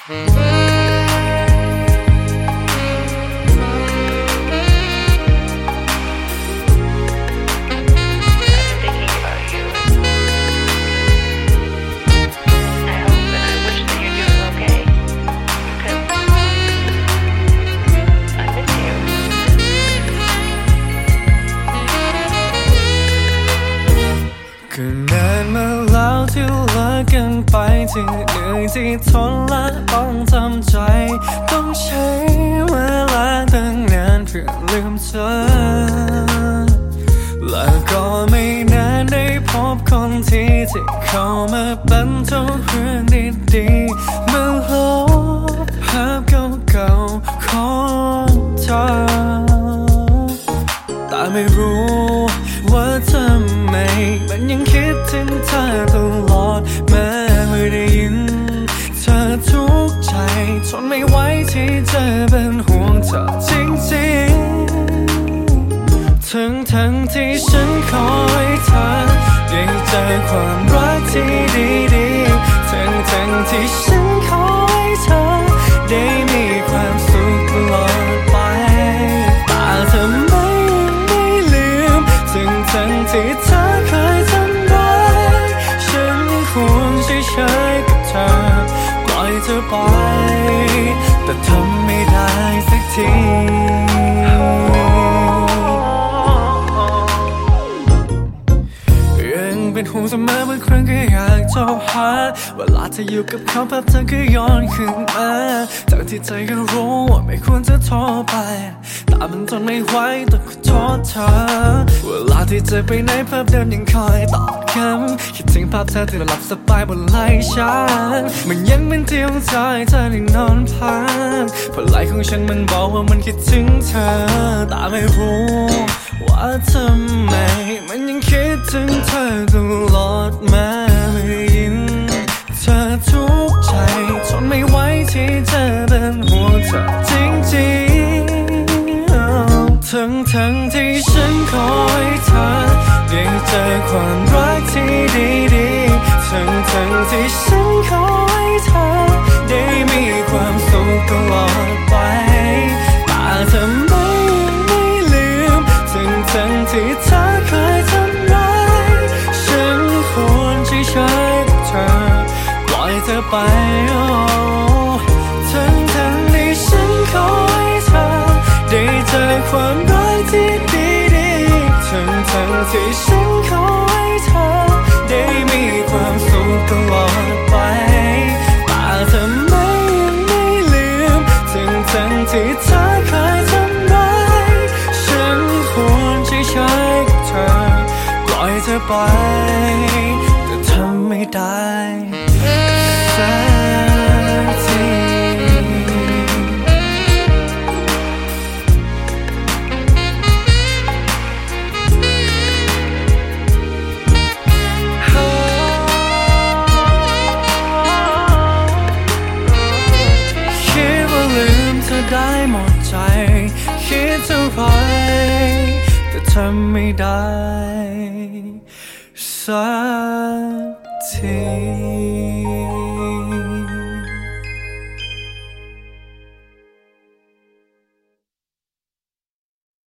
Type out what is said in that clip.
ก็นานมาแล้วที่เลิกกันไปที่เหนื่อยที่ทนและต้องทำใจต้องใช้เวลาตั้งนานเพื่อลืมเธอและก็ไม่นานได้พบคนที่เข้ามาเป็นทุกเรื่องดีๆมาลบภาพเก่าๆของเธอแต่ไม่รู้ว่าทำไมมันยังคิดถึงเธอตลอดแม้ไม่ได้ยินเธอทุกใจทนไม่ไหวที่จะเป็นห่วงเธอจริงๆทั้งที่ฉันคอยเธอได้เจอความรักที่ดีๆทั้งที่ฉันคอยเธอได้มีความสุขตลอดไปแต่เธอไม่ลืมทั้งที่เธอเคยทำร้ายฉันควรเฉยๆกับเธอปล่อยเธอไปแต่ทำไม่ได้สักทีเป็นห่วงเสมอบางครั้งก็อยากโทรหาเวลาเธออยู่กับเขาภาพเธอก็ย้อนขึ้นมาทั้งที่ใจก็รู้ว่าไม่ควรจะโทรไปแต่มันทนไม่ไหวต้องขอโทษเธอเวลาที่เจอไปไหนภาพเดิมยังคอยตอบคำคิดถึงภาพเธอที่หลับสบายบนไหล่ฉันมันยังเป็นที่หัวใจเธอได้นอนพักเพราะไหล่ของฉันมันบอกว่ามันคิดถึงเธอแต่ไม่รู้ว่าทำไมมันยังคิดถึงเธอตลอดมาไม่ได้ยินเธอทุกใจทนไม่ไหวที่จะเป็นห่วงเธอจริงๆทั้งที่ฉันคอยเธอได้เจอความรักที่ดีๆทั้งที่ฉันคอยเธอได้มีความสุขตลอดไปแต่เธอไม่ลืมทั้งที่เธอเคยทำร้ายฉันควรเฉยๆกับเธอปล่อยเธอไปทั้งที่ฉันคอยเธอได้เจอความรักที่ดีๆทั้งที่ฉันคอยเธอได้มีความสุขตลอดไปแต่เธอไม่ลืมทั้งที่เธอเคยทำร้ายฉันควรเฉยๆกับเธอปล่อยเธอไปแต่ทำไม่ได้สักทีได้หมดใจคิดเท่าไรแต่ทำไม่ได้สักที